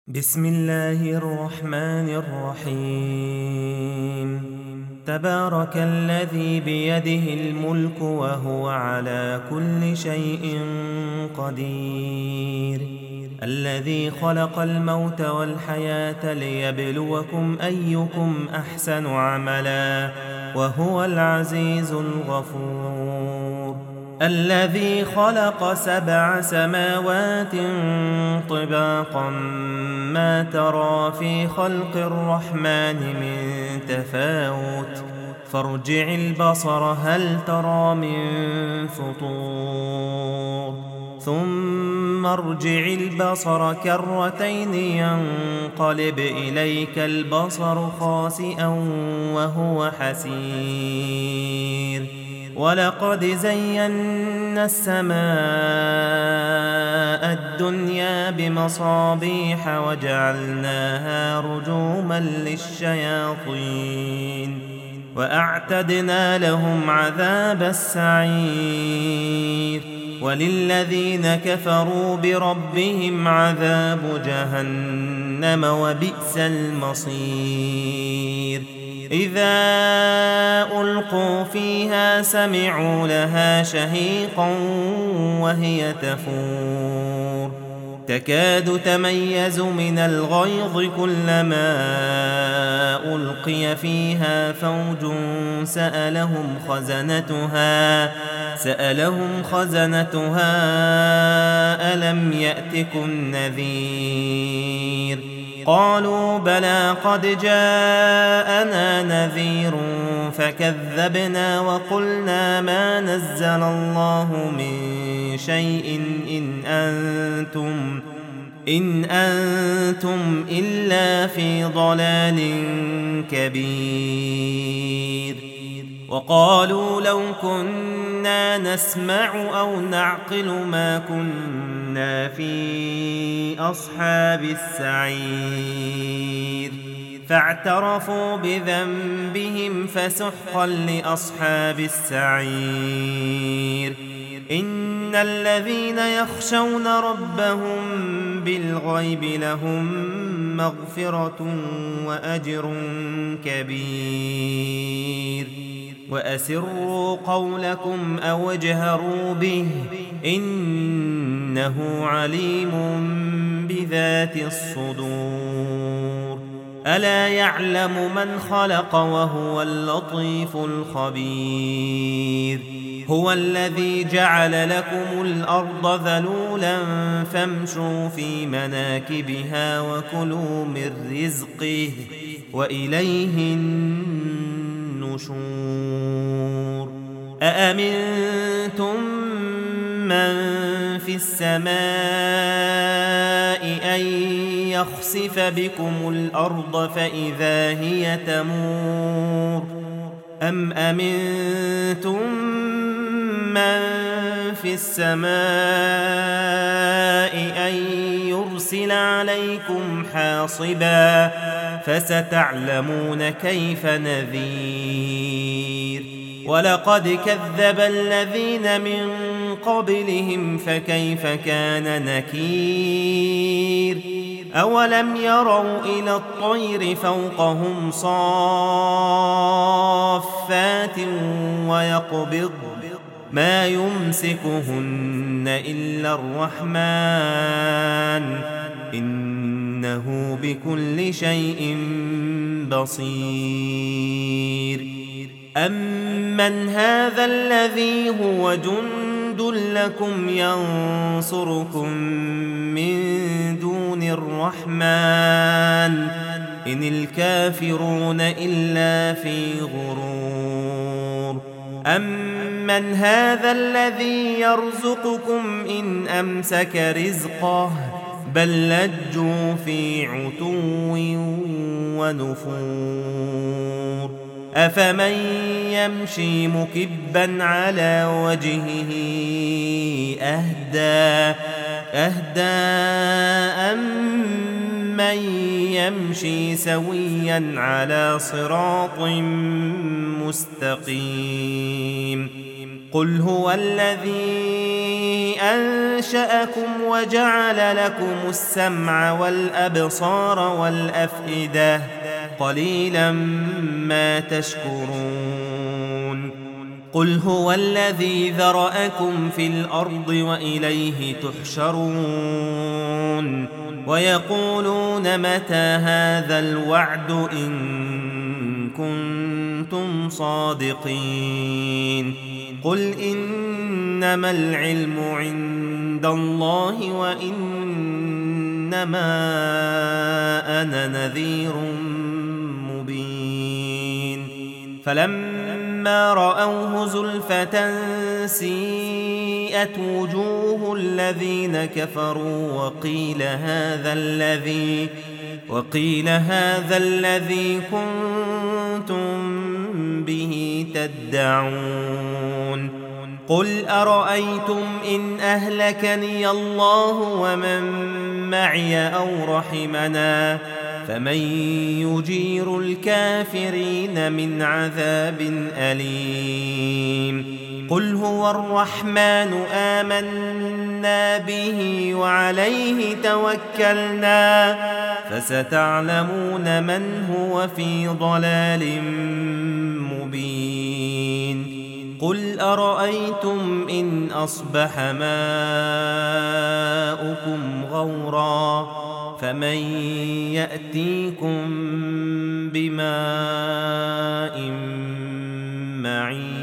بسم الله الرحمن الرحيم. تبارك الذي بيده الملك وهو على كل شيء قدير، الذي خلق الموت والحياة ليبلوكم أيكم أحسن عملا وهو العزيز الغفور. الذي خلق 7 سماوات طباقا ما ترى في خلق الرحمن من تفاوت فارجع البصر هل ترى من فطور ثم ارجع البصر كرتين ينقلب إليك البصر خاسئا وهو حسير. ولقد زينا السماء الدنيا بمصابيح وجعلناها رجوما للشياطين وأعتدنا لهم عذاب السعير. وللذين كفروا بربهم عذاب جهنم وبئس المصير. إذا ألقوا فيها سمعوا لها شهيقا وهي تفور تكاد تميز من الغيظ كلما ألقي فيها فوج سألهم خزنتها ألم يأتكم نذير قالوا بلى قد جاءنا نذير فكذبنا وقلنا ما نزل الله من شيء إن أنتم إلا في ضلال كبير. وقالوا لو كنا نسمع أو نعقل ما كنا في أصحاب السعير فاعترفوا بذنبهم فسحقا لأصحاب السعير. إن الذين يخشون ربهم بالغيب لهم مغفرة وأجر كبير. وأسروا قولكم أو اجهروا به إنه عليم بذات الصدور. ألا يعلم من خلق وهو اللطيف الخبير. هو الذي جعل لكم الأرض ذلولا فامشوا في مناكبها وكلوا من رزقه وإليه النشور. أأمنتم من في السماء أن يخسف بكم الأرض فإذا هي تمور أم أمنتم من في السماء أن يرسل عليكم حاصبا فستعلمون كيف نذير. ولقد كذب الذين من قبلهم فكيف كان نكير. أولم يروا إلى الطير فوقهم صافات ويقبض ما يمسكهن إلا الرحمن إنه بكل شيء بصير. أمن هذا الذي هو جند لكم ينصركم من دون الرحمن إن الكافرون إلا في غرور. أمن هذا الذي يرزقكم إن أمسك رزقه بل لجوا في عتو ونفور. أفمن يمشي مكبا على وجهه أهدى أمن يمشي سويا على صراط مستقيم. قل هو الذي أنشأكم وجعل لكم السمع والأبصار والأفئدة قليلا ما تشكرون قل هو الذي ذرأكم في الأرض وإليه تحشرون ويقولون متى هذا الوعد إن كنتم صادقين قل إنما العلم عند الله وإنما أنا نذير مبين فلما رأوه زلفة سيئت وجوه الذين كفروا وقيل هذا الذي كنتم به تدعون قل أرأيتم إن أهلكني الله ومن معي أو رحمنا فمن يجير الكافرين من عذاب أليم قل هو الرحمن آمنا به وعليه توكلنا فستعلمون من هو في ضلال مبين قل أرأيتم إن أصبح ماؤكم غورا فمن يأتيكم بماء معين